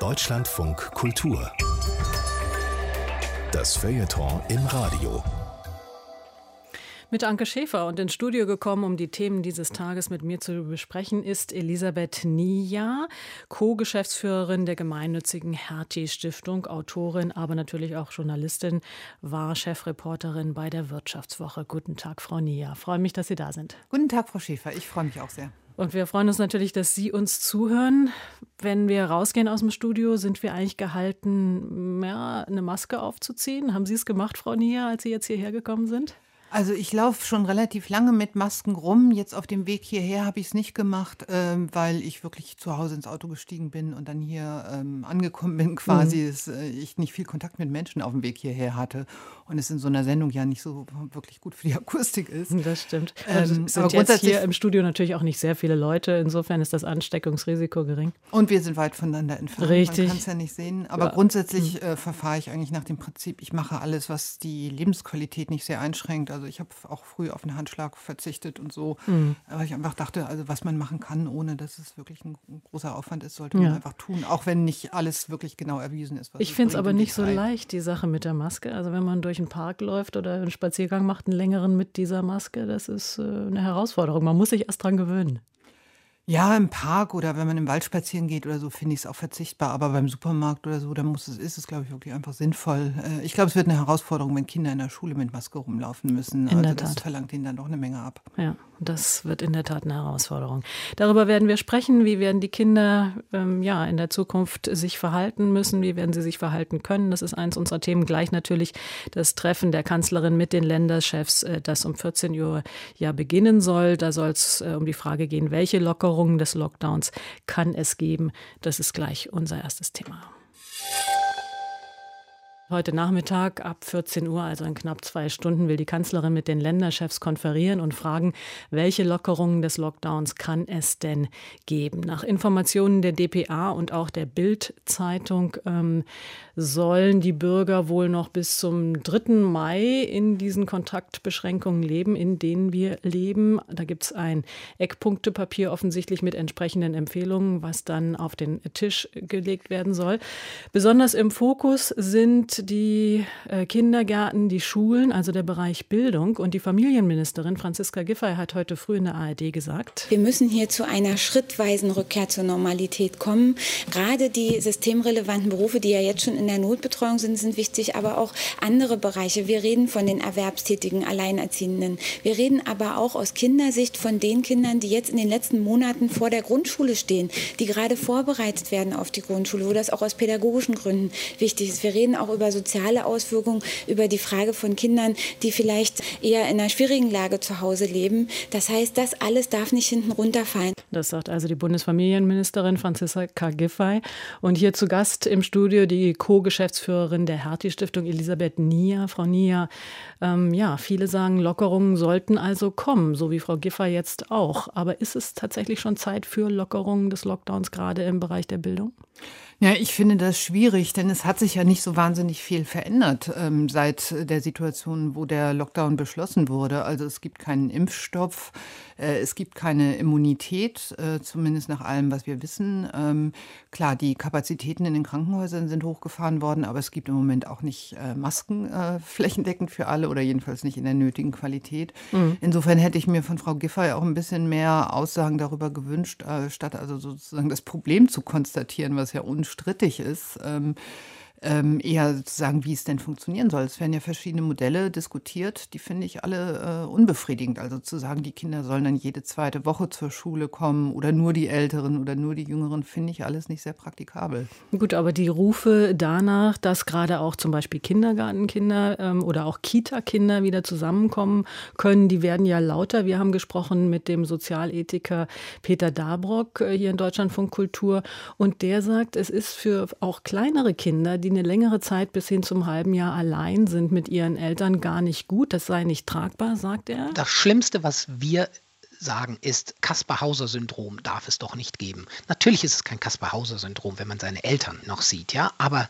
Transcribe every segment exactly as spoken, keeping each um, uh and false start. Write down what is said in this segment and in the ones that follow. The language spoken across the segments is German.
Deutschlandfunk Kultur. Das Feuilleton im Radio. Mit Anke Schäfer und ins Studio gekommen, um die Themen dieses Tages mit mir zu besprechen, ist Elisabeth Nia, Co-Geschäftsführerin der gemeinnützigen Hertie-Stiftung, Autorin, aber natürlich auch Journalistin, war Chefreporterin bei der Wirtschaftswoche. Guten Tag, Frau Nia. Freue mich, dass Sie da sind. Guten Tag, Frau Schäfer. Ich freue mich auch sehr. Und wir freuen uns natürlich, dass Sie uns zuhören. Wenn wir rausgehen aus dem Studio, sind wir eigentlich gehalten, ja, eine Maske aufzuziehen. Haben Sie es gemacht, Frau Nia, als Sie jetzt hierher gekommen sind? Also ich laufe schon relativ lange mit Masken rum. Jetzt auf dem Weg hierher habe ich es nicht gemacht, ähm, weil ich wirklich zu Hause ins Auto gestiegen bin und dann hier ähm, angekommen bin quasi, mhm. dass äh, ich nicht viel Kontakt mit Menschen auf dem Weg hierher hatte und es in so einer Sendung ja nicht so wirklich gut für die Akustik ist. Das stimmt. Ähm, es sind aber jetzt hier im Studio natürlich auch nicht sehr viele Leute. Insofern ist das Ansteckungsrisiko gering. Und wir sind weit voneinander entfernt. Richtig. Man kann es ja nicht sehen. Aber ja. grundsätzlich äh, verfahre ich eigentlich nach dem Prinzip, ich mache alles, was die Lebensqualität nicht sehr einschränkt. Also ich habe auch früh auf einen Handschlag verzichtet und so, mhm. weil ich einfach dachte, also was man machen kann, ohne dass es wirklich ein großer Aufwand ist, sollte man ja. einfach tun, auch wenn nicht alles wirklich genau erwiesen ist. Ich finde es aber nicht so leicht, die Sache mit der Maske. Also wenn man durch einen Park läuft oder einen Spaziergang macht, einen längeren mit dieser Maske, das ist äh, eine Herausforderung. Man muss sich erst dran gewöhnen. Ja, im Park oder wenn man im Wald spazieren geht oder so, finde ich es auch verzichtbar. Aber beim Supermarkt oder so, da muss es, ist es, glaube ich, wirklich einfach sinnvoll. Ich glaube, es wird eine Herausforderung, wenn Kinder in der Schule mit Maske rumlaufen müssen. In der also das Tat. verlangt ihnen dann doch eine Menge ab. Ja, das wird in der Tat eine Herausforderung. Darüber werden wir sprechen. Wie werden die Kinder ähm, ja, in der Zukunft sich verhalten müssen? Wie werden sie sich verhalten können? Das ist eins unserer Themen. Gleich natürlich das Treffen der Kanzlerin mit den Länderchefs, äh, das um vierzehn Uhr ja beginnen soll. Da soll es äh, um die Frage gehen, welche Lockerungen des Lockdowns kann es geben. Das ist gleich unser erstes Thema. Heute Nachmittag ab vierzehn Uhr, also in knapp zwei Stunden, will die Kanzlerin mit den Länderchefs konferieren und fragen, welche Lockerungen des Lockdowns kann es denn geben. Nach Informationen der D P A und auch der Bild-Zeitung ähm, sollen die Bürger wohl noch bis zum dritten Mai in diesen Kontaktbeschränkungen leben, in denen wir leben. Da gibt es ein Eckpunktepapier offensichtlich mit entsprechenden Empfehlungen, was dann auf den Tisch gelegt werden soll. Besonders im Fokus sind die äh, Kindergärten, die Schulen, also der Bereich Bildung. Und die Familienministerin Franziska Giffey hat heute früh in der A R D gesagt: Wir müssen hier zu einer schrittweisen Rückkehr zur Normalität kommen. Gerade die systemrelevanten Berufe, die ja jetzt schon in der Notbetreuung sind, sind wichtig, aber auch andere Bereiche. Wir reden von den erwerbstätigen Alleinerziehenden. Wir reden aber auch aus Kindersicht von den Kindern, die jetzt in den letzten Monaten vor der Grundschule stehen, die gerade vorbereitet werden auf die Grundschule, wo das auch aus pädagogischen Gründen wichtig ist. Wir reden auch über soziale Auswirkungen, über die Frage von Kindern, die vielleicht eher in einer schwierigen Lage zu Hause leben. Das heißt, das alles darf nicht hinten runterfallen. Das sagt also die Bundesfamilienministerin Franziska Giffey. Und hier zu Gast im Studio die Co-Geschäftsführerin der Hertie-Stiftung, Elisabeth Nia. Frau Nia, ähm, ja, viele sagen, Lockerungen sollten also kommen, so wie Frau Giffey jetzt auch. Aber ist es tatsächlich schon Zeit für Lockerungen des Lockdowns, gerade im Bereich der Bildung? Ja, ich finde das schwierig, denn es hat sich ja nicht so wahnsinnig viel verändert ähm, seit der Situation, wo der Lockdown beschlossen wurde. Also es gibt keinen Impfstoff, äh, es gibt keine Immunität, äh, zumindest nach allem, was wir wissen. Ähm, klar, die Kapazitäten in den Krankenhäusern sind hochgefahren worden, aber es gibt im Moment auch nicht äh, Masken äh, flächendeckend für alle oder jedenfalls nicht in der nötigen Qualität. Mhm. Insofern hätte ich mir von Frau Giffey auch ein bisschen mehr Aussagen darüber gewünscht, äh, statt also sozusagen das Problem zu konstatieren, was ja unstrittig strittig ist, ähm, ähm, eher sozusagen, wie es denn funktionieren soll. Es werden ja verschiedene Modelle diskutiert, die finde ich alle äh, unbefriedigend. Also zu sagen, die Kinder sollen dann jede zweite Woche zur Schule kommen oder nur die Älteren oder nur die Jüngeren, finde ich alles nicht sehr praktikabel. Gut, aber die Rufe danach, dass gerade auch zum Beispiel Kindergartenkinder ähm, oder auch Kita-Kinder wieder zusammenkommen können, die werden ja lauter. Wir haben gesprochen mit dem Sozialethiker Peter Dabrock äh, hier in Deutschlandfunk Kultur und der sagt, es ist für auch kleinere Kinder, die eine längere Zeit bis hin zum halben Jahr allein sind mit ihren Eltern, gar nicht gut. Das sei nicht tragbar, sagt er. Das Schlimmste, was wir sagen, ist, Kaspar-Hauser-Syndrom darf es doch nicht geben. Natürlich ist es kein Kaspar-Hauser-Syndrom, wenn man seine Eltern noch sieht, ja, aber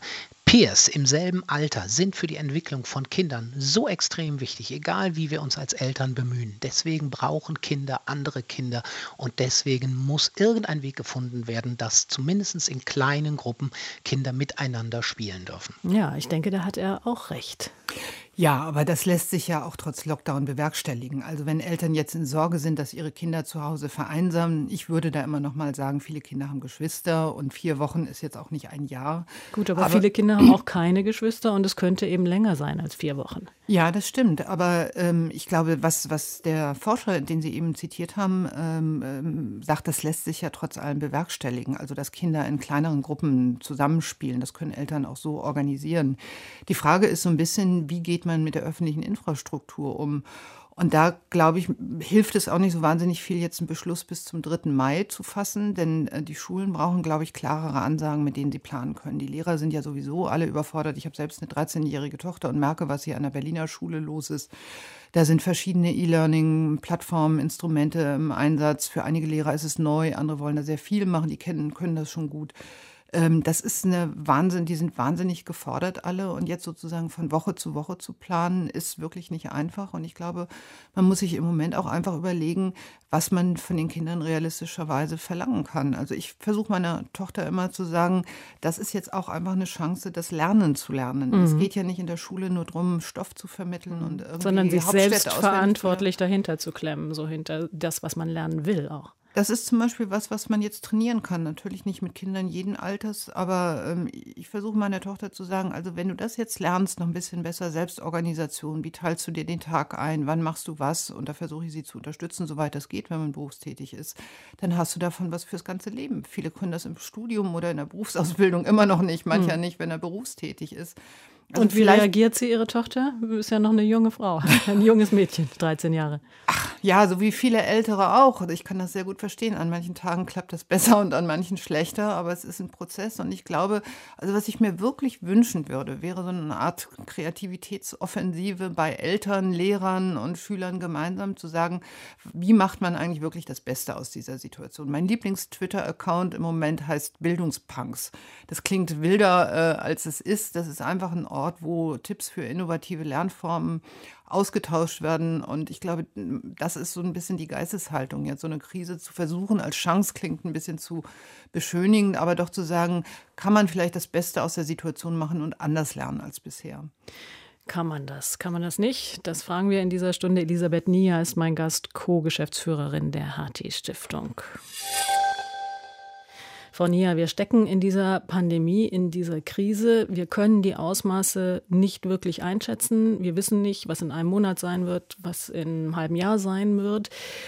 Peers im selben Alter sind für die Entwicklung von Kindern so extrem wichtig, egal wie wir uns als Eltern bemühen. Deswegen brauchen Kinder andere Kinder und deswegen muss irgendein Weg gefunden werden, dass zumindest in kleinen Gruppen Kinder miteinander spielen dürfen. Ja, ich denke, da hat er auch recht. Ja, aber das lässt sich ja auch trotz Lockdown bewerkstelligen. Also wenn Eltern jetzt in Sorge sind, dass ihre Kinder zu Hause vereinsamen, ich würde da immer noch mal sagen, viele Kinder haben Geschwister und vier Wochen ist jetzt auch nicht ein Jahr. Gut, aber, aber viele Kinder haben auch keine Geschwister und es könnte eben länger sein als vier Wochen. Ja, das stimmt. Aber ähm, ich glaube, was, was der Forscher, den Sie eben zitiert haben, ähm, ähm, sagt, das lässt sich ja trotz allem bewerkstelligen. Also dass Kinder in kleineren Gruppen zusammenspielen, das können Eltern auch so organisieren. Die Frage ist so ein bisschen, wie geht man mit der öffentlichen Infrastruktur um? Und da, glaube ich, hilft es auch nicht so wahnsinnig viel, jetzt einen Beschluss bis zum dritten Mai zu fassen, denn äh, die Schulen brauchen, glaube ich, klarere Ansagen, mit denen sie planen können. Die Lehrer sind ja sowieso alle überfordert. Ich habe selbst eine dreizehnjährige Tochter und merke, was hier an der Berliner Schule los ist. Da sind verschiedene E-Learning-Plattformen, Instrumente im Einsatz. Für einige Lehrer ist es neu, andere wollen da sehr viel machen, die kennen, können das schon gut. Das ist eine Wahnsinn, die sind wahnsinnig gefordert alle und jetzt sozusagen von Woche zu Woche zu planen, ist wirklich nicht einfach und ich glaube, man muss sich im Moment auch einfach überlegen, was man von den Kindern realistischerweise verlangen kann. Also ich versuche meiner Tochter immer zu sagen, das ist jetzt auch einfach eine Chance, das Lernen zu lernen. Mhm. Es geht ja nicht in der Schule nur darum, Stoff zu vermitteln und irgendwie sondern sich Hauptstädte selbst verantwortlich dahinter zu klemmen, so hinter das, was man lernen will auch. Das ist zum Beispiel was, was man jetzt trainieren kann. Natürlich nicht mit Kindern jeden Alters, aber ähm, ich versuche meiner Tochter zu sagen, also wenn du das jetzt lernst, noch ein bisschen besser Selbstorganisation, wie teilst du dir den Tag ein, wann machst du was? Und da versuche ich sie zu unterstützen, soweit das geht, wenn man berufstätig ist. Dann hast du davon was fürs ganze Leben. Viele können das im Studium oder in der Berufsausbildung immer noch nicht, mancher hm. nicht, wenn er berufstätig ist. Also und wie reagiert sie, Ihre Tochter? Ist ja noch eine junge Frau, ein junges Mädchen, dreizehn Jahre. Ach, ja, so wie viele Ältere auch. Ich kann das sehr gut verstehen. An manchen Tagen klappt das besser und an manchen schlechter, aber es ist ein Prozess. Und ich glaube, also was ich mir wirklich wünschen würde, wäre so eine Art Kreativitätsoffensive bei Eltern, Lehrern und Schülern gemeinsam zu sagen, wie macht man eigentlich wirklich das Beste aus dieser Situation? Mein Lieblings-Twitter-Account im Moment heißt Bildungspunks. Das klingt wilder, äh, als es ist. Das ist einfach ein Ort, wo Tipps für innovative Lernformen ausgetauscht werden. Und ich glaube, das ist so ein bisschen die Geisteshaltung, jetzt so eine Krise zu versuchen, als Chance klingt ein bisschen zu beschönigend, aber doch zu sagen, kann man vielleicht das Beste aus der Situation machen und anders lernen als bisher. Kann man das? Kann man das nicht? Das fragen wir in dieser Stunde. Elisabeth Nia ist mein Gast, Co-Geschäftsführerin der Hertie-Stiftung. Frau Nia, wir stecken in dieser Pandemie, in dieser Krise. Wir können die Ausmaße nicht wirklich einschätzen. Wir wissen nicht, was in einem Monat sein wird, was in einem halben Jahr sein wird.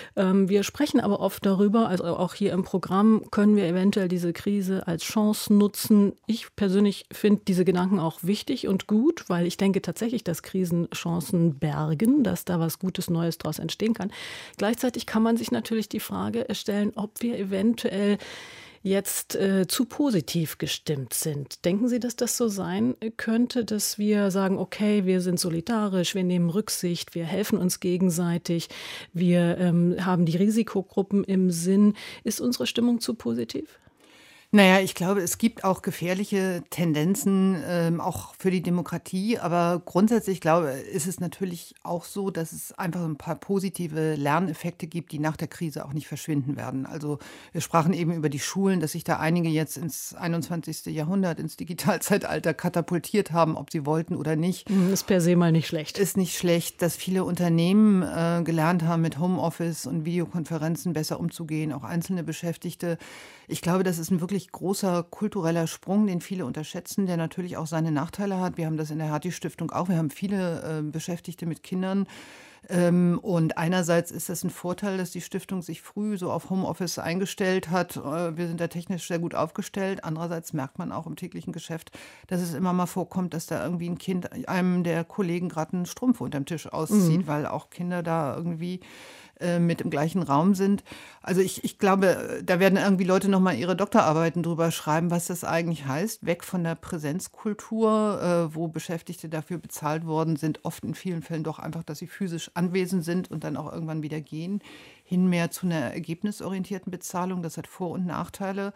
Wir sprechen aber oft darüber, also auch hier im Programm, können wir eventuell diese Krise als Chance nutzen. Ich persönlich finde diese Gedanken auch wichtig und gut, weil ich denke tatsächlich, dass Krisen Chancen bergen, dass da was Gutes, Neues daraus entstehen kann. Gleichzeitig kann man sich natürlich die Frage stellen, ob wir eventuell jetzt äh, zu positiv gestimmt sind. Denken Sie, dass das so sein könnte, dass wir sagen, okay, wir sind solidarisch, wir nehmen Rücksicht, wir helfen uns gegenseitig, wir ähm, haben die Risikogruppen im Sinn. Ist unsere Stimmung zu positiv? Naja, ich glaube, es gibt auch gefährliche Tendenzen, ähm, auch für die Demokratie. Aber grundsätzlich, glaube ich, ist es natürlich auch so, dass es einfach ein paar positive Lerneffekte gibt, die nach der Krise auch nicht verschwinden werden. Also wir sprachen eben über die Schulen, dass sich da einige jetzt ins einundzwanzigste Jahrhundert, ins Digitalzeitalter katapultiert haben, ob sie wollten oder nicht. Ist per se mal nicht schlecht. Ist nicht schlecht, dass viele Unternehmen äh, gelernt haben, mit Homeoffice und Videokonferenzen besser umzugehen, auch einzelne Beschäftigte. Ich glaube, das ist ein wirklich großer kultureller Sprung, den viele unterschätzen, der natürlich auch seine Nachteile hat. Wir haben das in der Hertie-Stiftung auch. Wir haben viele äh, Beschäftigte mit Kindern. Ähm, und einerseits ist das ein Vorteil, dass die Stiftung sich früh so auf Homeoffice eingestellt hat. Äh, wir sind da technisch sehr gut aufgestellt. Andererseits merkt man auch im täglichen Geschäft, dass es immer mal vorkommt, dass da irgendwie ein Kind einem der Kollegen gerade einen Strumpf unterm Tisch auszieht, mhm. weil auch Kinder da irgendwie mit im gleichen Raum sind. Also ich, ich glaube, da werden irgendwie Leute nochmal ihre Doktorarbeiten drüber schreiben, was das eigentlich heißt. Weg von der Präsenzkultur, äh, wo Beschäftigte dafür bezahlt worden sind, oft in vielen Fällen doch einfach, dass sie physisch anwesend sind und dann auch irgendwann wieder gehen, hin mehr zu einer ergebnisorientierten Bezahlung. Das hat Vor- und Nachteile.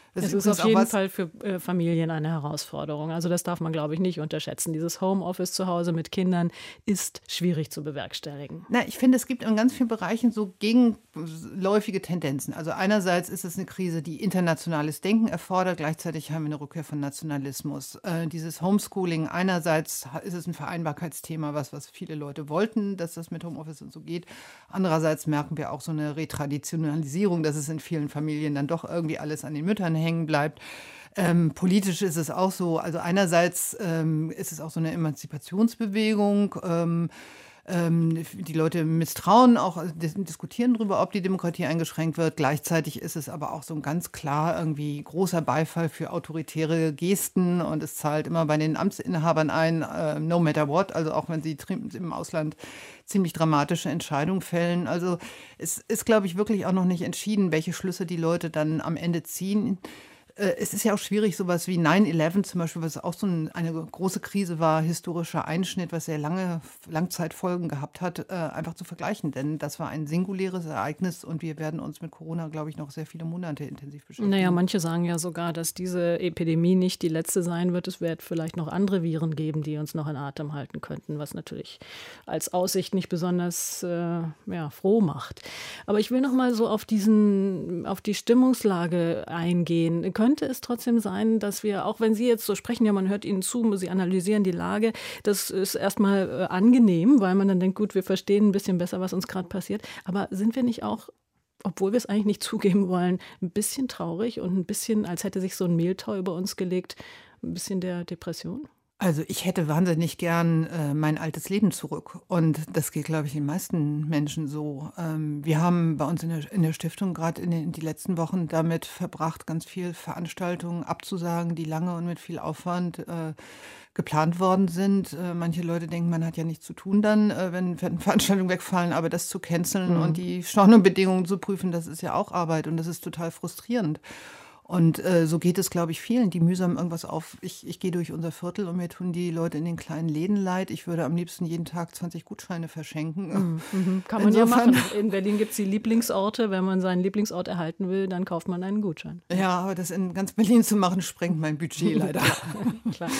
Das Es ist ist auf auch jeden was, Fall für äh, Familien eine Herausforderung. Also das darf man, glaube ich, nicht unterschätzen. Dieses Homeoffice zu Hause mit Kindern ist schwierig zu bewerkstelligen. Na, ich finde, es gibt in ganz vielen Bereichen so gegenläufige Tendenzen. Also einerseits ist es eine Krise, die internationales Denken erfordert. Gleichzeitig haben wir eine Rückkehr von Nationalismus. Äh, dieses Homeschooling, einerseits ist es ein Vereinbarkeitsthema, was, was viele Leute wollten, dass das mit Homeoffice und so geht. Andererseits merken wir auch so eine Retraditionalisierung, dass es in vielen Familien dann doch irgendwie alles an den Müttern hängen bleibt. Ähm, politisch ist es auch so, also einerseits ähm, ist es auch so eine Emanzipationsbewegung. Ähm, ähm, die Leute misstrauen auch, also dis- diskutieren darüber, ob die Demokratie eingeschränkt wird. Gleichzeitig ist es aber auch so ein ganz klar irgendwie großer Beifall für autoritäre Gesten und es zahlt immer bei den Amtsinhabern ein, äh, no matter what, also auch wenn sie tri- im Ausland ziemlich dramatische Entscheidungen fällen. Also es ist, glaube ich, wirklich auch noch nicht entschieden, welche Schlüsse die Leute dann am Ende ziehen. Äh, Es ist ja auch schwierig, sowas wie nine eleven zum Beispiel, was auch so ein, eine große Krise war, historischer Einschnitt, was sehr lange Langzeitfolgen gehabt hat, äh, einfach zu vergleichen. Denn das war ein singuläres Ereignis und wir werden uns mit Corona, glaube ich, noch sehr viele Monate intensiv beschäftigen. Naja, manche sagen ja sogar, dass diese Epidemie nicht die letzte sein wird. Es wird vielleicht noch andere Viren geben, die uns noch in Atem halten könnten, was natürlich als Aussicht nicht besonders äh, ja, froh macht. Aber ich will noch mal so auf diesen, auf die Stimmungslage eingehen. Könnte es trotzdem sein, dass wir, auch wenn Sie jetzt so sprechen, ja, man hört Ihnen zu, Sie analysieren die Lage, das ist erstmal äh, angenehm, weil man dann denkt, gut, wir verstehen ein bisschen besser, was uns gerade passiert. Aber sind wir nicht auch, obwohl wir es eigentlich nicht zugeben wollen, ein bisschen traurig und ein bisschen, als hätte sich so ein Mehltau über uns gelegt, ein bisschen der Depression? Also ich hätte wahnsinnig gern äh, mein altes Leben zurück. Und das geht, glaube ich, den meisten Menschen so. Ähm, wir haben bei uns in der, in der Stiftung gerade in den die letzten Wochen damit verbracht, ganz viel Veranstaltungen abzusagen, die lange und mit viel Aufwand äh, geplant worden sind. Äh, manche Leute denken, man hat ja nichts zu tun dann, äh, wenn, wenn Veranstaltungen wegfallen, aber das zu canceln Mhm. und die Stornobedingungen zu prüfen, das ist ja auch Arbeit und das ist total frustrierend. Und äh, so geht es, glaube ich, vielen, die mühsam irgendwas auf. Ich, ich gehe durch unser Viertel und mir tun die Leute in den kleinen Läden leid. Ich würde am liebsten jeden Tag zwanzig Gutscheine verschenken. Mhm. Kann man Insofern- ja machen. In Berlin gibt es die Lieblingsorte. Wenn man seinen Lieblingsort erhalten will, dann kauft man einen Gutschein. Ja, aber das in ganz Berlin zu machen, sprengt mein Budget leider. Klar.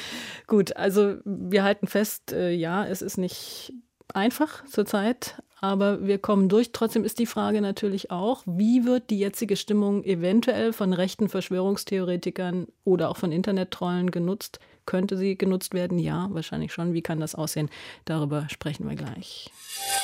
Gut, also wir halten fest, äh, ja, es ist nicht einfach zurzeit, aber wir kommen durch. Trotzdem ist die Frage natürlich auch, wie wird die jetzige Stimmung eventuell von rechten Verschwörungstheoretikern oder auch von Internettrollen genutzt? Könnte sie genutzt werden? Ja, wahrscheinlich schon. Wie kann das aussehen? Darüber sprechen wir gleich.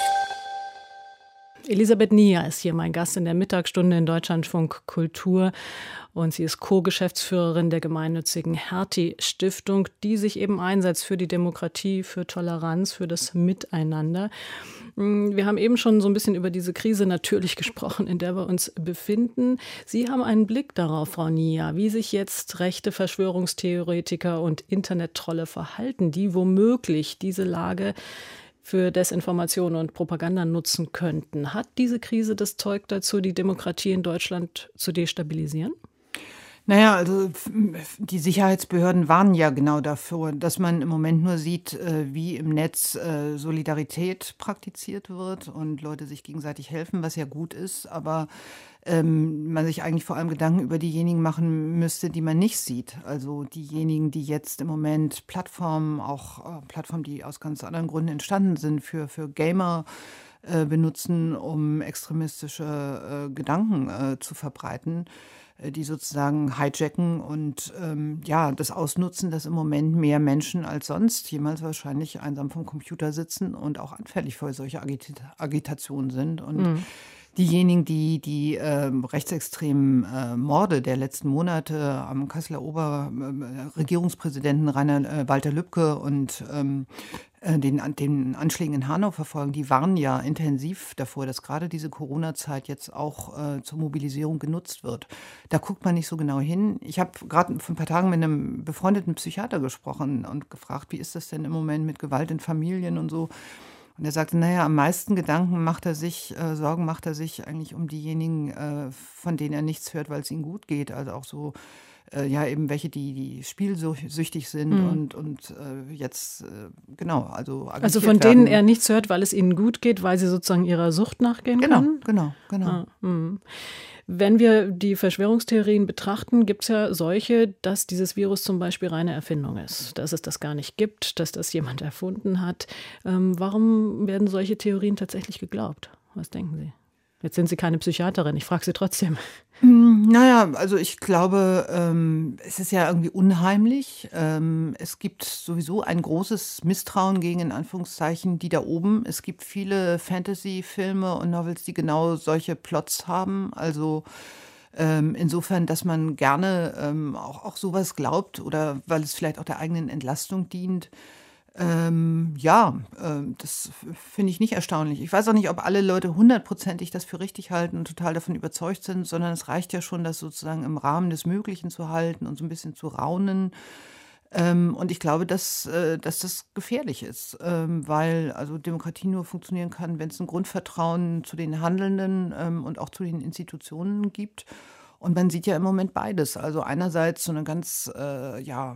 Elisabeth Nia ist hier mein Gast in der Mittagsstunde in Deutschlandfunk Kultur und sie ist Co-Geschäftsführerin der gemeinnützigen Hertie-Stiftung, die sich eben einsetzt für die Demokratie, für Toleranz, für das Miteinander. Wir haben eben schon so ein bisschen über diese Krise natürlich gesprochen, in der wir uns befinden. Sie haben einen Blick darauf, Frau Nia, wie sich jetzt rechte Verschwörungstheoretiker und Internettrolle verhalten, die womöglich diese Lage für Desinformation und Propaganda nutzen könnten. Hat diese Krise das Zeug dazu, die Demokratie in Deutschland zu destabilisieren? Naja, also f- die Sicherheitsbehörden warnen ja genau dafür, dass man im Moment nur sieht, äh, wie im Netz äh, Solidarität praktiziert wird und Leute sich gegenseitig helfen, was ja gut ist, aber ähm, man sich eigentlich vor allem Gedanken über diejenigen machen müsste, die man nicht sieht. Also diejenigen, die jetzt im Moment Plattformen, auch äh, Plattformen, die aus ganz anderen Gründen entstanden sind, für, für Gamer äh, benutzen, um extremistische äh, Gedanken äh, zu verbreiten, äh, die sozusagen hijacken und ähm, ja, das ausnutzen, dass im Moment mehr Menschen als sonst jemals wahrscheinlich einsam vom Computer sitzen und auch anfällig für solche Agita- Agitationen sind. Und Mhm. diejenigen, die die ähm, rechtsextremen äh, Morde der letzten Monate am Kasseler Oberregierungspräsidenten Rainer äh, Walter Lübcke und ähm, äh, den, an- den Anschlägen in Hanau verfolgen, die warnen ja intensiv davor, dass gerade diese Corona-Zeit jetzt auch äh, zur Mobilisierung genutzt wird. Da guckt man nicht so genau hin. Ich habe gerade vor ein paar Tagen mit einem befreundeten Psychiater gesprochen und gefragt, wie ist das denn im Moment mit Gewalt in Familien und so. Und er sagte, naja, am meisten Gedanken macht er sich, äh, Sorgen macht er sich eigentlich um diejenigen, äh, von denen er nichts hört, weil es ihnen gut geht. Also auch so äh, ja eben welche, die, die spielsüchtig sind mhm. und, und äh, jetzt, äh, genau, also Also von denen werden. Er nichts hört, weil es ihnen gut geht, weil sie sozusagen ihrer Sucht nachgehen genau, können? Genau, genau, genau. Ah, wenn wir die Verschwörungstheorien betrachten, gibt es ja solche, dass dieses Virus zum Beispiel reine Erfindung ist, dass es das gar nicht gibt, dass das jemand erfunden hat. Ähm, warum werden solche Theorien tatsächlich geglaubt? Was denken Sie? Jetzt sind Sie keine Psychiaterin, ich frage Sie trotzdem. Naja, also ich glaube, ähm, es ist ja irgendwie unheimlich. Ähm, es gibt sowieso ein großes Misstrauen gegen, in Anführungszeichen, die da oben. Es gibt viele Fantasy-Filme und Novels, die genau solche Plots haben. Also ähm, insofern, dass man gerne ähm, auch, auch sowas glaubt oder weil es vielleicht auch der eigenen Entlastung dient. Ähm, ja, äh, das finde ich nicht erstaunlich. Ich weiß auch nicht, ob alle Leute hundertprozentig das für richtig halten und total davon überzeugt sind, sondern es reicht ja schon, das sozusagen im Rahmen des Möglichen zu halten und so ein bisschen zu raunen. Ähm, und ich glaube, dass, äh, dass das gefährlich ist, ähm, weil also Demokratie nur funktionieren kann, wenn es ein Grundvertrauen zu den Handelnden ähm, und auch zu den Institutionen gibt. Und man sieht ja im Moment beides. Also einerseits so eine ganz äh, ja,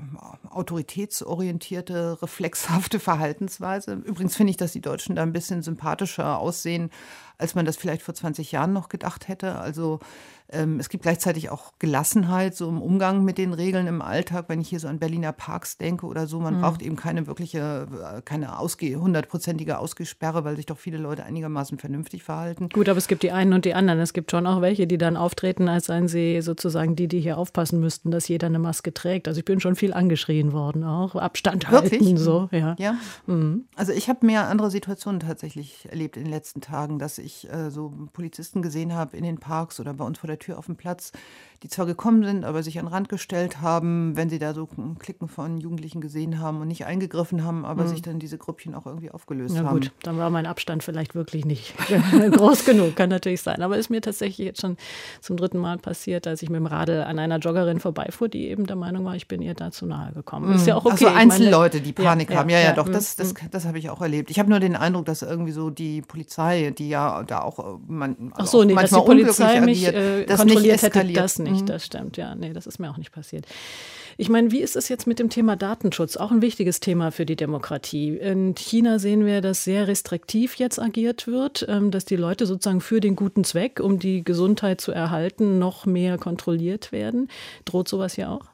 autoritätsorientierte, reflexhafte Verhaltensweise. Übrigens finde ich, dass die Deutschen da ein bisschen sympathischer aussehen, als man das vielleicht vor zwanzig Jahren noch gedacht hätte. Also ähm, es gibt gleichzeitig auch Gelassenheit so im Umgang mit den Regeln im Alltag. Wenn ich hier so an Berliner Parks denke oder so, man mhm. braucht eben keine wirkliche, keine ausge, hundertprozentige Ausgesperre, weil sich doch viele Leute einigermaßen vernünftig verhalten. Gut, aber es gibt die einen und die anderen. Es gibt schon auch welche, die dann auftreten, als seien sie sozusagen die, die hier aufpassen müssten, dass jeder eine Maske trägt. Also ich bin schon viel angeschrien worden auch. Abstand halten, wirklich? So. Ja. ja. Mhm. Also ich habe mehr andere Situationen tatsächlich erlebt in den letzten Tagen, dass ich äh, so Polizisten gesehen habe in den Parks oder bei uns vor der Tür auf dem Platz, die zwar gekommen sind, aber sich an den Rand gestellt haben, wenn sie da so ein Klicken von Jugendlichen gesehen haben und nicht eingegriffen haben, aber mhm. sich dann diese Grüppchen auch irgendwie aufgelöst ja, haben. Gut, dann war mein Abstand vielleicht wirklich nicht groß genug, kann natürlich sein. Aber ist mir tatsächlich jetzt schon zum dritten Mal passiert, als ich mit dem Radl an einer Joggerin vorbeifuhr, die eben der Meinung war, ich bin ihr da zu nahe gekommen. Mhm. Ist ja auch okay. Also Einzelleute, die Panik ja, haben. Ja, ja, ja, ja doch, ja. das, das, das habe ich auch erlebt. Ich habe nur den Eindruck, dass irgendwie so die Polizei, die ja da auch, man, also Ach so, nee, auch dass die Polizei mich äh, das kontrolliert nicht hätte, das nicht, mhm. das stimmt, ja, nee, das ist mir auch nicht passiert. Ich meine, wie ist es jetzt mit dem Thema Datenschutz? Auch ein wichtiges Thema für die Demokratie. In China sehen wir, dass sehr restriktiv jetzt agiert wird, dass die Leute sozusagen für den guten Zweck, um die Gesundheit zu erhalten, noch mehr kontrolliert werden. Droht sowas hier auch?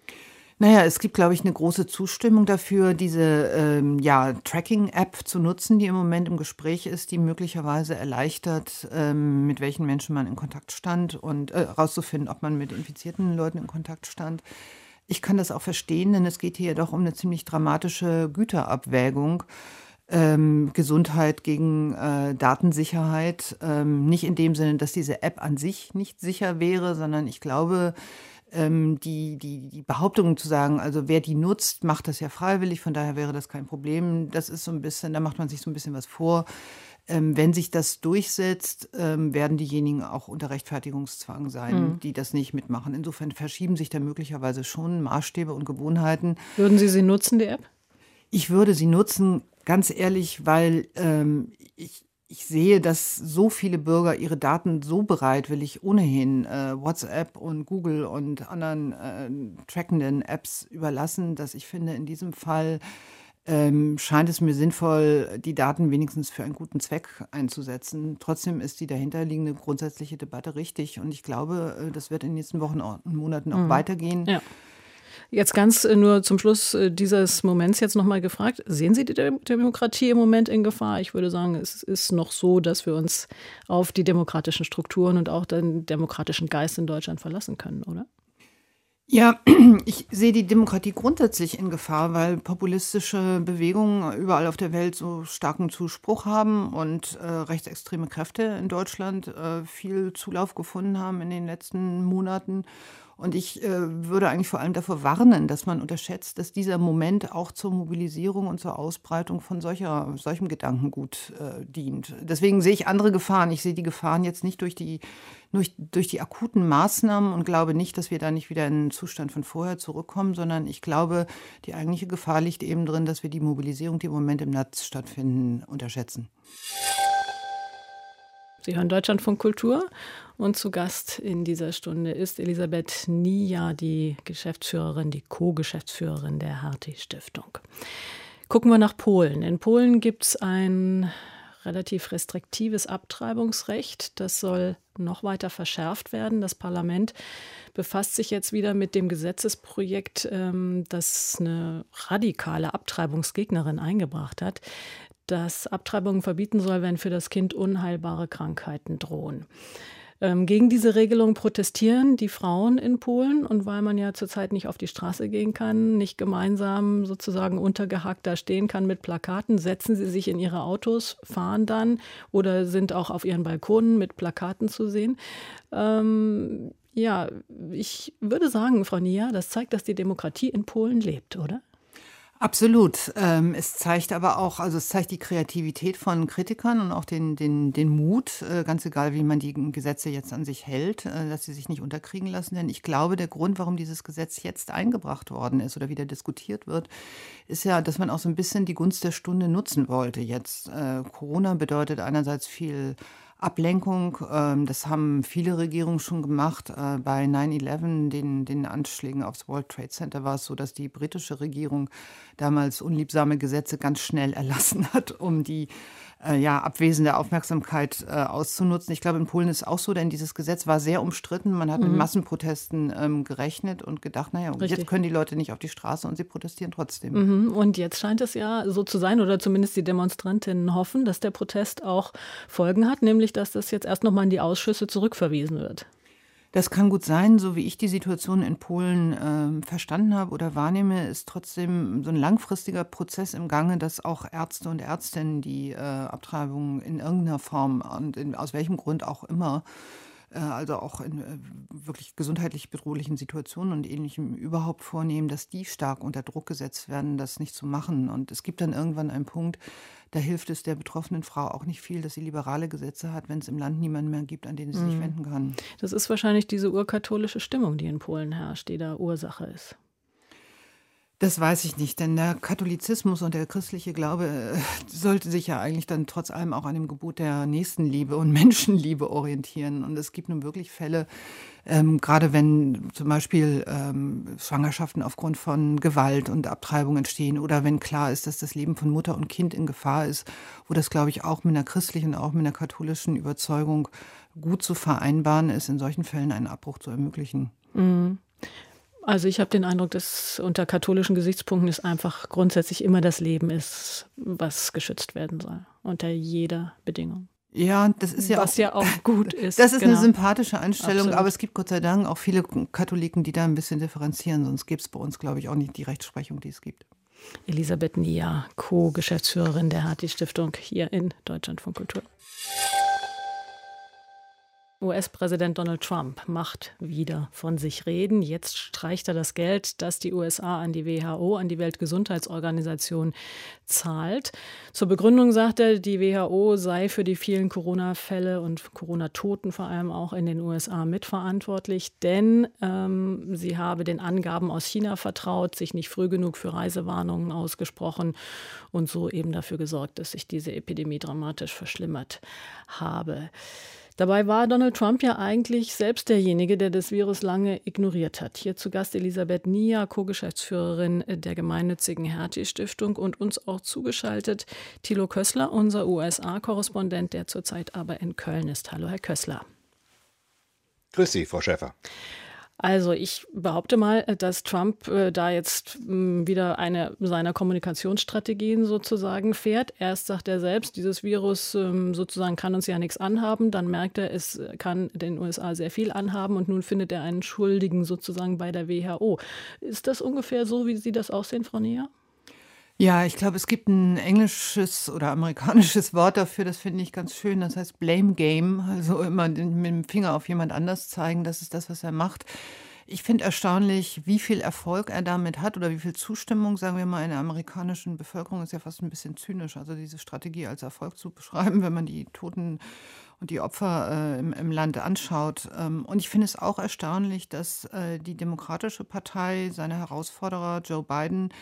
Naja, es gibt, glaube ich, eine große Zustimmung dafür, diese ähm, ja, Tracking-App zu nutzen, die im Moment im Gespräch ist, die möglicherweise erleichtert, ähm, mit welchen Menschen man in Kontakt stand und äh, herauszufinden, ob man mit infizierten Leuten in Kontakt stand. Ich kann das auch verstehen, denn es geht hier doch um eine ziemlich dramatische Güterabwägung. Ähm, Gesundheit gegen äh, Datensicherheit. Ähm, nicht in dem Sinne, dass diese App an sich nicht sicher wäre, sondern ich glaube, ähm, die, die, die Behauptung zu sagen, also wer die nutzt, macht das ja freiwillig, von daher wäre das kein Problem. Das ist so ein bisschen, da macht man sich so ein bisschen was vor. Ähm, wenn sich das durchsetzt, ähm, werden diejenigen auch unter Rechtfertigungszwang sein, mhm. die das nicht mitmachen. Insofern verschieben sich da möglicherweise schon Maßstäbe und Gewohnheiten. Würden Sie sie nutzen, die App? Ich würde sie nutzen, ganz ehrlich, weil ähm, ich, ich sehe, dass so viele Bürger ihre Daten so bereitwillig ohnehin äh, WhatsApp und Google und anderen äh, trackenden Apps überlassen, dass ich finde, in diesem Fall ähm, scheint es mir sinnvoll, die Daten wenigstens für einen guten Zweck einzusetzen. Trotzdem ist die dahinterliegende grundsätzliche Debatte richtig und ich glaube, das wird in den nächsten Wochen und Monaten auch mhm. weitergehen. Ja. Jetzt ganz nur zum Schluss dieses Moments jetzt nochmal gefragt, sehen Sie die Demokratie im Moment in Gefahr? Ich würde sagen, es ist noch so, dass wir uns auf die demokratischen Strukturen und auch den demokratischen Geist in Deutschland verlassen können, oder? Ja, ich sehe die Demokratie grundsätzlich in Gefahr, weil populistische Bewegungen überall auf der Welt so starken Zuspruch haben und äh, rechtsextreme Kräfte in Deutschland äh, viel Zulauf gefunden haben in den letzten Monaten. Und ich äh, würde eigentlich vor allem davor warnen, dass man unterschätzt, dass dieser Moment auch zur Mobilisierung und zur Ausbreitung von solcher, solchem Gedankengut äh, dient. Deswegen sehe ich andere Gefahren. Ich sehe die Gefahren jetzt nicht durch die, durch, durch die akuten Maßnahmen und glaube nicht, dass wir da nicht wieder in einen Zustand von vorher zurückkommen, sondern ich glaube, die eigentliche Gefahr liegt eben drin, dass wir die Mobilisierung, die im Moment im Netz stattfinden, unterschätzen. Sie hören Deutschlandfunk Kultur Und zu Gast in dieser Stunde ist Elisabeth Nia, die Geschäftsführerin, die Co-Geschäftsführerin der Hertie-Stiftung. Gucken wir nach Polen. In Polen gibt es ein relativ restriktives Abtreibungsrecht. Das soll noch weiter verschärft werden. Das Parlament befasst sich jetzt wieder mit dem Gesetzesprojekt, das eine radikale Abtreibungsgegnerin eingebracht hat, das Abtreibungen verbieten soll, wenn für das Kind unheilbare Krankheiten drohen. Ähm, gegen diese Regelung protestieren die Frauen in Polen, und weil man ja zurzeit nicht auf die Straße gehen kann, nicht gemeinsam sozusagen untergehakt da stehen kann mit Plakaten, setzen sie sich in ihre Autos, fahren dann oder sind auch auf ihren Balkonen mit Plakaten zu sehen. Ähm, ja, ich würde sagen, Frau Nia, das zeigt, dass die Demokratie in Polen lebt, oder? Absolut. Ähm, es zeigt aber auch, also es zeigt die Kreativität von Kritikern und auch den, den, den Mut, äh, ganz egal, wie man die Gesetze jetzt an sich hält, äh, dass sie sich nicht unterkriegen lassen. Denn ich glaube, der Grund, warum dieses Gesetz jetzt eingebracht worden ist oder wieder diskutiert wird, ist ja, dass man auch so ein bisschen die Gunst der Stunde nutzen wollte jetzt. Äh, Corona bedeutet einerseits viel Ablenkung, das haben viele Regierungen schon gemacht. Bei neun elf, den, den Anschlägen aufs World Trade Center, war es so, dass die britische Regierung damals unliebsame Gesetze ganz schnell erlassen hat, um die äh, ja, abwesende Aufmerksamkeit äh, auszunutzen. Ich glaube, in Polen ist es auch so, denn dieses Gesetz war sehr umstritten. Man hat mhm. mit Massenprotesten ähm, gerechnet und gedacht, naja, jetzt können die Leute nicht auf die Straße, und sie protestieren trotzdem. Mhm. Und jetzt scheint es ja so zu sein, oder zumindest die Demonstrantinnen hoffen, dass der Protest auch Folgen hat, nämlich dass das jetzt erst nochmal in die Ausschüsse zurückverwiesen wird. Das kann gut sein. So wie ich die Situation in Polen äh, verstanden habe oder wahrnehme, ist trotzdem so ein langfristiger Prozess im Gange, dass auch Ärzte und Ärztinnen die äh, Abtreibung in irgendeiner Form und in, aus welchem Grund auch immer, äh, also auch in äh, wirklich gesundheitlich bedrohlichen Situationen und Ähnlichem überhaupt vornehmen, dass die stark unter Druck gesetzt werden, das nicht zu machen. Und es gibt dann irgendwann einen Punkt, da hilft es der betroffenen Frau auch nicht viel, dass sie liberale Gesetze hat, wenn es im Land niemanden mehr gibt, an den sie sich wenden kann. Das ist wahrscheinlich diese urkatholische Stimmung, die in Polen herrscht, die da Ursache ist. Das weiß ich nicht, denn der Katholizismus und der christliche Glaube äh, sollte sich ja eigentlich dann trotz allem auch an dem Gebot der Nächstenliebe und Menschenliebe orientieren. Und es gibt nun wirklich Fälle, ähm, gerade wenn zum Beispiel ähm, Schwangerschaften aufgrund von Gewalt und Abtreibung entstehen oder wenn klar ist, dass das Leben von Mutter und Kind in Gefahr ist, wo das, glaube ich, auch mit einer christlichen und auch mit einer katholischen Überzeugung gut zu vereinbaren ist, in solchen Fällen einen Abbruch zu ermöglichen. Mhm. Also ich habe den Eindruck, dass unter katholischen Gesichtspunkten es einfach grundsätzlich immer das Leben ist, was geschützt werden soll, unter jeder Bedingung. Ja, das ist ja was auch, ja auch gut ist. Das ist genau. eine sympathische Einstellung, Absolut. Aber es gibt Gott sei Dank auch viele Katholiken, die da ein bisschen differenzieren, sonst gäbe es bei uns, glaube ich, auch nicht die Rechtsprechung, die es gibt. Elisabeth Nia, Co-Geschäftsführerin der Hertie-Stiftung hier in Deutschlandfunk Kultur. U S-Präsident Donald Trump macht wieder von sich reden. Jetzt streicht er das Geld, das die U S A an die W H O, an die Weltgesundheitsorganisation, zahlt. Zur Begründung sagt er, die W H O sei für die vielen Corona-Fälle und Corona-Toten vor allem auch in den U S A mitverantwortlich, denn ähm, sie habe den Angaben aus China vertraut, sich nicht früh genug für Reisewarnungen ausgesprochen und so eben dafür gesorgt, dass sich diese Epidemie dramatisch verschlimmert habe. Dabei war Donald Trump ja eigentlich selbst derjenige, der das Virus lange ignoriert hat. Hier zu Gast Elisabeth Nia, Co-Geschäftsführerin der gemeinnützigen Hertie-Stiftung, und uns auch zugeschaltet Thilo Kössler, unser U S A-Korrespondent, der zurzeit aber in Köln ist. Hallo, Herr Kössler. Grüß Sie, Frau Schäfer. Also ich behaupte mal, dass Trump äh, da jetzt mh, wieder eine seiner Kommunikationsstrategien sozusagen fährt. Erst sagt er selbst, dieses Virus ähm, sozusagen kann uns ja nichts anhaben. Dann merkt er, es kann den U S A sehr viel anhaben, und nun findet er einen Schuldigen sozusagen bei der W H O. Ist das ungefähr so, wie Sie das aussehen, Frau Nia? Ja, ich glaube, es gibt ein englisches oder amerikanisches Wort dafür, das finde ich ganz schön, das heißt Blame Game, also immer mit dem Finger auf jemand anders zeigen, das ist das, was er macht. Ich finde erstaunlich, wie viel Erfolg er damit hat oder wie viel Zustimmung, sagen wir mal, in der amerikanischen Bevölkerung, ist ja fast ein bisschen zynisch, also diese Strategie als Erfolg zu beschreiben, wenn man die Toten und die Opfer äh, im, im Land anschaut. Ähm, und ich finde es auch erstaunlich, dass äh, die Demokratische Partei, seine Herausforderer Joe Biden,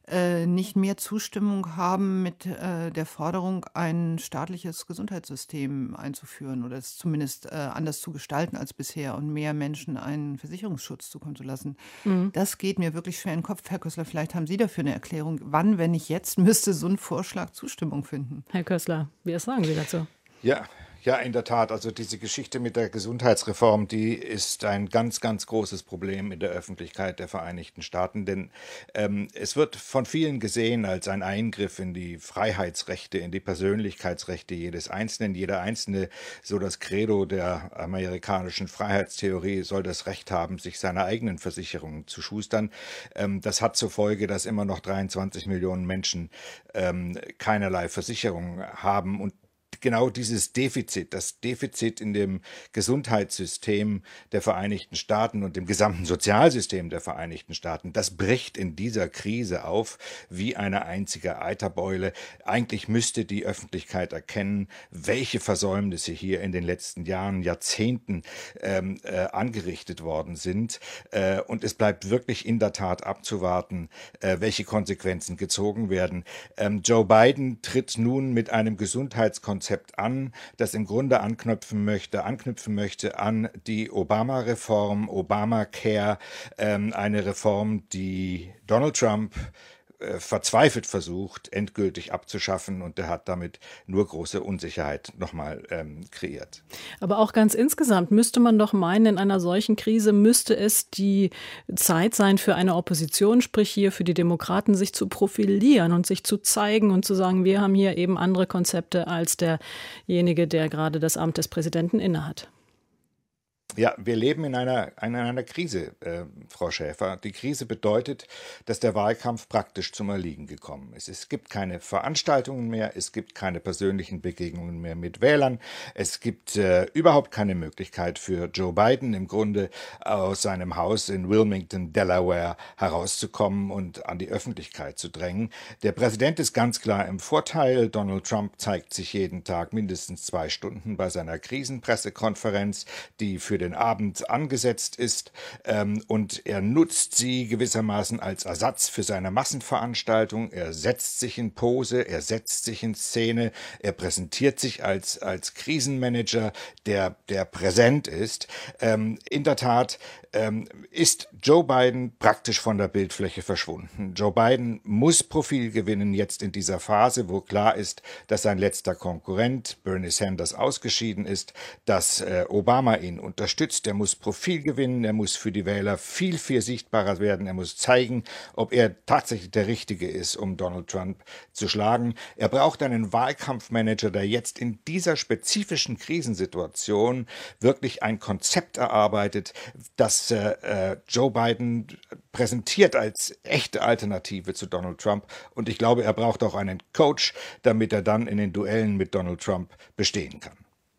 äh, nicht mehr Zustimmung haben mit äh, der Forderung, ein staatliches Gesundheitssystem einzuführen oder es zumindest äh, anders zu gestalten als bisher und mehr Menschen einen Versicherungsschutz zukommen zu lassen. Mhm. Das geht mir wirklich schwer in den Kopf. Herr Kössler, vielleicht haben Sie dafür eine Erklärung. Wann, wenn nicht jetzt, müsste so ein Vorschlag Zustimmung finden? Herr Kössler, wie sagen Sie dazu? Ja, ja, in der Tat. Also diese Geschichte mit der Gesundheitsreform, die ist ein ganz, ganz großes Problem in der Öffentlichkeit der Vereinigten Staaten. Denn ähm, es wird von vielen gesehen als ein Eingriff in die Freiheitsrechte, in die Persönlichkeitsrechte jedes Einzelnen. Jeder Einzelne, so das Credo der amerikanischen Freiheitstheorie, soll das Recht haben, sich seine eigenen Versicherungen zu schustern. Ähm, das hat zur Folge, dass immer noch dreiundzwanzig Millionen Menschen ähm, keinerlei Versicherung haben. Und genau dieses Defizit, das Defizit in dem Gesundheitssystem der Vereinigten Staaten und dem gesamten Sozialsystem der Vereinigten Staaten, das bricht in dieser Krise auf wie eine einzige Eiterbeule. Eigentlich müsste die Öffentlichkeit erkennen, welche Versäumnisse hier in den letzten Jahren, Jahrzehnten ähm, äh, angerichtet worden sind. Äh, und es bleibt wirklich in der Tat abzuwarten, äh, welche Konsequenzen gezogen werden. Ähm, Joe Biden tritt nun mit einem Gesundheitskonzept an, das im Grunde anknüpfen möchte, anknüpfen möchte an die Obama-Reform, Obamacare, ähm, eine Reform, die Donald Trump äh, verzweifelt versucht, endgültig abzuschaffen, und der hat damit nur große Unsicherheit nochmal ähm, kreiert. Aber auch ganz insgesamt müsste man doch meinen, in einer solchen Krise müsste es die Zeit sein für eine Opposition, sprich hier für die Demokraten, sich zu profilieren und sich zu zeigen und zu sagen, wir haben hier eben andere Konzepte als derjenige, der gerade das Amt des Präsidenten innehat. Ja, wir leben in einer, in einer Krise, äh, Frau Schäfer. Die Krise bedeutet, dass der Wahlkampf praktisch zum Erliegen gekommen ist. Es gibt keine Veranstaltungen mehr, es gibt keine persönlichen Begegnungen mehr mit Wählern, es gibt äh, überhaupt keine Möglichkeit für Joe Biden im Grunde aus seinem Haus in Wilmington, Delaware herauszukommen und an die Öffentlichkeit zu drängen. Der Präsident ist ganz klar im Vorteil. Donald Trump zeigt sich jeden Tag mindestens zwei Stunden bei seiner Krisenpressekonferenz, die für den Abend angesetzt ist, ähm, und er nutzt sie gewissermaßen als Ersatz für seine Massenveranstaltung. Er setzt sich in Pose, er setzt sich in Szene, er präsentiert sich als, als Krisenmanager, der, der präsent ist. Ähm, in der Tat ähm, ist Joe Biden praktisch von der Bildfläche verschwunden. Joe Biden muss Profil gewinnen jetzt in dieser Phase, wo klar ist, dass sein letzter Konkurrent Bernie Sanders ausgeschieden ist, dass äh, Obama ihn unterstützt. Er muss Profil gewinnen, er muss für die Wähler viel, viel sichtbarer werden. Er muss zeigen, ob er tatsächlich der Richtige ist, um Donald Trump zu schlagen. Er braucht einen Wahlkampfmanager, der jetzt in dieser spezifischen Krisensituation wirklich ein Konzept erarbeitet, das äh, Joe Biden präsentiert als echte Alternative zu Donald Trump. Und ich glaube, er braucht auch einen Coach, damit er dann in den Duellen mit Donald Trump bestehen kann.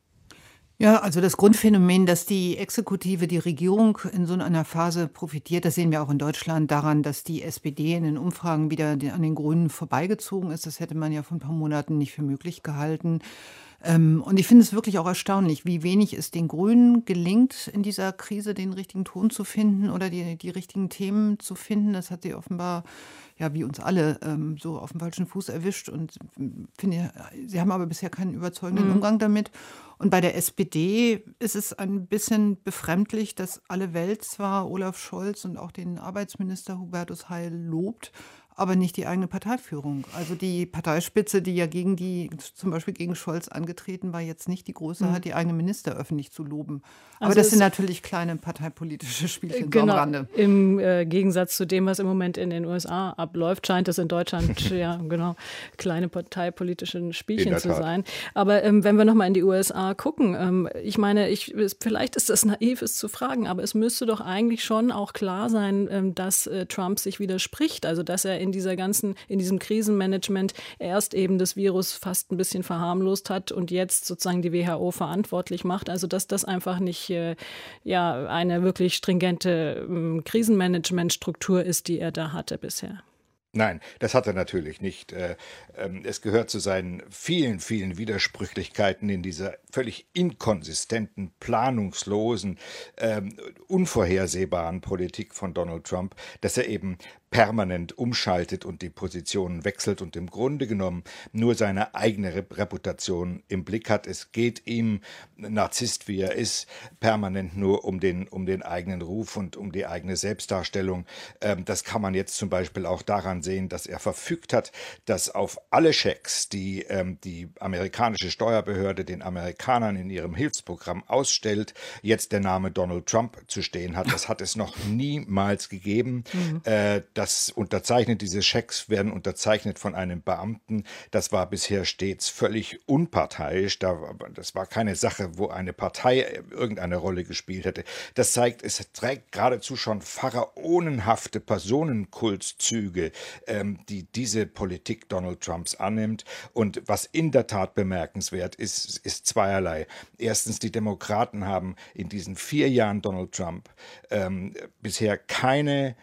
Ja, also das Grundphänomen, dass die Exekutive, die Regierung in so einer Phase profitiert, das sehen wir auch in Deutschland daran, dass die S P D in den Umfragen wieder an den Grünen vorbeigezogen ist. Das hätte man ja vor ein paar Monaten nicht für möglich gehalten. Und ich finde es wirklich auch erstaunlich, wie wenig es den Grünen gelingt, in dieser Krise den richtigen Ton zu finden oder die, die richtigen Themen zu finden. Das hat sie offenbar, ja, wie uns alle, so auf dem falschen Fuß erwischt. Und finde, sie haben aber bisher keinen überzeugenden mhm. Umgang damit. Und bei der S P D ist es ein bisschen befremdlich, dass alle Welt zwar Olaf Scholz und auch den Arbeitsminister Hubertus Heil lobt, aber nicht die eigene Parteiführung. Also die Parteispitze, die ja gegen die, zum Beispiel gegen Scholz angetreten war, jetzt nicht die große, mhm. hat die eigene Minister öffentlich zu loben. Aber also das sind natürlich kleine parteipolitische Spielchen genau, am Rande. Im äh, Gegensatz zu dem, was im Moment in den U S A abläuft, scheint es in Deutschland ja genau kleine parteipolitische Spielchen zu sein. Aber ähm, wenn wir nochmal in die U S A gucken, ähm, ich meine, ich, vielleicht ist das naiv, es zu fragen, aber es müsste doch eigentlich schon auch klar sein, ähm, dass äh, Trump sich widerspricht. Also dass er in dieser ganzen, in diesem Krisenmanagement erst eben das Virus fast ein bisschen verharmlost hat und jetzt sozusagen die W H O verantwortlich macht. Also dass das einfach nicht äh, ja, eine wirklich stringente ähm, Krisenmanagementstruktur ist, die er da hatte bisher. Nein, das hat er natürlich nicht. Es gehört zu seinen vielen, vielen Widersprüchlichkeiten in dieser völlig inkonsistenten, planungslosen, unvorhersehbaren Politik von Donald Trump, dass er eben permanent umschaltet und die Positionen wechselt und im Grunde genommen nur seine eigene Reputation im Blick hat. Es geht ihm, Narzisst wie er ist, permanent nur um den, um den eigenen Ruf und um die eigene Selbstdarstellung. Das kann man jetzt zum Beispiel auch daran sehen, dass er verfügt hat, dass auf alle Schecks, die ähm, die amerikanische Steuerbehörde den Amerikanern in ihrem Hilfsprogramm ausstellt, jetzt der Name Donald Trump zu stehen hat. Das hat es noch niemals gegeben. Mhm. Äh, das unterzeichnet, diese Schecks werden unterzeichnet von einem Beamten. Das war bisher stets völlig unparteiisch. Da, das war keine Sache, wo eine Partei irgendeine Rolle gespielt hätte. Das zeigt, es trägt geradezu schon pharaonenhafte Personenkultzüge, ähm, die diese Politik Donald Trumps annimmt. Und was in der Tat bemerkenswert ist, ist zweierlei. Erstens, die Demokraten haben in diesen vier Jahren Donald Trump ähm, bisher keine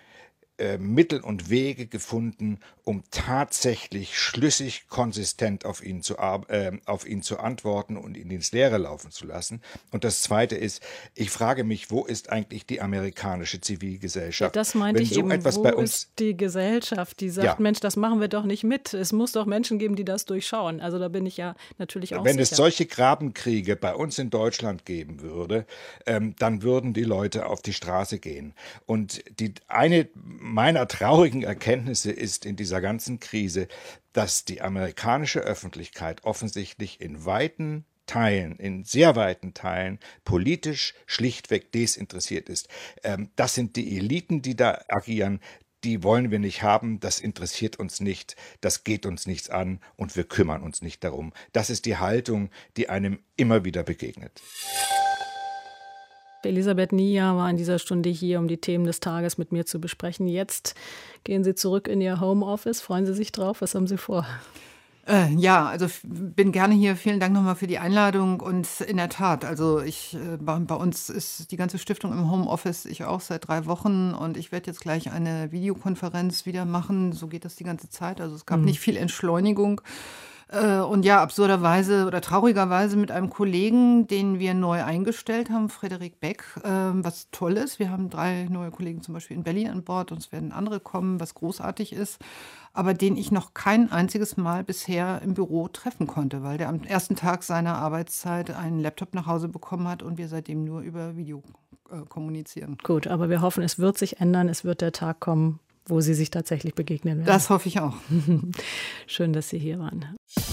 Mittel und Wege gefunden, um tatsächlich schlüssig, konsistent auf ihn zu, äh, auf ihn zu antworten und ihn ins Leere laufen zu lassen. Und das Zweite ist, ich frage mich, wo ist eigentlich die amerikanische Zivilgesellschaft? Ja, das meinte Wenn ich so eben, etwas wo bei uns ist die Gesellschaft, die sagt, ja, Mensch, das machen wir doch nicht mit. Es muss doch Menschen geben, die das durchschauen. Also da bin ich ja natürlich auch Wenn sicher. es solche Grabenkriege bei uns in Deutschland geben würde, ähm, dann würden die Leute auf die Straße gehen. Und die eine meiner traurigen Erkenntnisse ist in dieser ganzen Krise, dass die amerikanische Öffentlichkeit offensichtlich in weiten Teilen, in sehr weiten Teilen politisch schlichtweg desinteressiert ist. Ähm, das sind die Eliten, die da agieren. Die wollen wir nicht haben, das interessiert uns nicht, das geht uns nichts an und wir kümmern uns nicht darum. Das ist die Haltung, die einem immer wieder begegnet. Elisabeth Nia war in dieser Stunde hier, um die Themen des Tages mit mir zu besprechen. Jetzt gehen Sie zurück in Ihr Homeoffice. Freuen Sie sich drauf? Was haben Sie vor? Äh, ja, also bin gerne hier. Vielen Dank nochmal für die Einladung. Und in der Tat, also ich, äh, bei, bei uns ist die ganze Stiftung im Homeoffice, ich auch seit drei Wochen. Und ich werde jetzt gleich eine Videokonferenz wieder machen. So geht das die ganze Zeit. Also es gab mhm. nicht viel Entschleunigung. Und ja, absurderweise oder traurigerweise mit einem Kollegen, den wir neu eingestellt haben, Frederik Beck, was toll ist. Wir haben drei neue Kollegen zum Beispiel in Berlin an Bord und es werden andere kommen, was großartig ist, aber den ich noch kein einziges Mal bisher im Büro treffen konnte, weil der am ersten Tag seiner Arbeitszeit einen Laptop nach Hause bekommen hat und wir seitdem nur über Video äh, kommunizieren. Gut, aber wir hoffen, es wird sich ändern, es wird der Tag kommen, wo Sie sich tatsächlich begegnen werden. Das hoffe ich auch. Schön, dass Sie hier waren.